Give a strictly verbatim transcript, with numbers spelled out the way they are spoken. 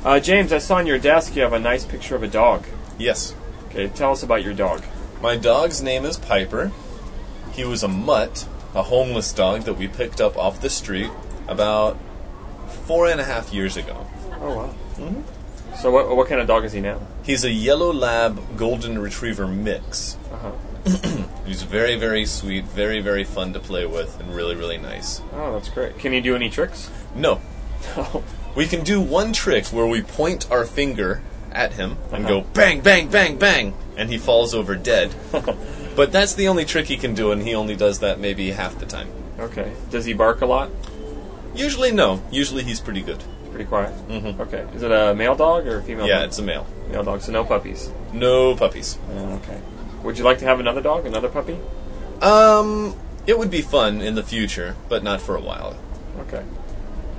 Uh, James, I saw on your desk you have a nice picture of a dog. Yes. Okay, tell us about your dog. My dog's name is Piper. He was a mutt, a homeless dog that we picked up off the street about four and a half years ago. Oh, wow. Mm-hmm. So what what kind of dog is he now? He's a yellow lab golden retriever mix. Uh-huh. He's very, very sweet, very, very fun to play with, and really, really nice. Oh, that's great. Can you do any tricks? No. No. We can do one trick where we point our finger at him and Uh-huh. go bang, bang, bang, bang, and he falls over dead. But that's the only trick he can do, and he only does that maybe half the time. Okay. Does he bark a lot? Usually, no. Usually he's pretty good. Pretty quiet? Mm-hmm. Okay. Is it a male dog or a female Yeah, dog? it's a male. Male dog, so no puppies? No puppies. Oh, okay. Would you like to have another dog, another puppy? Um, it would be fun in the future, but not for a while. Okay.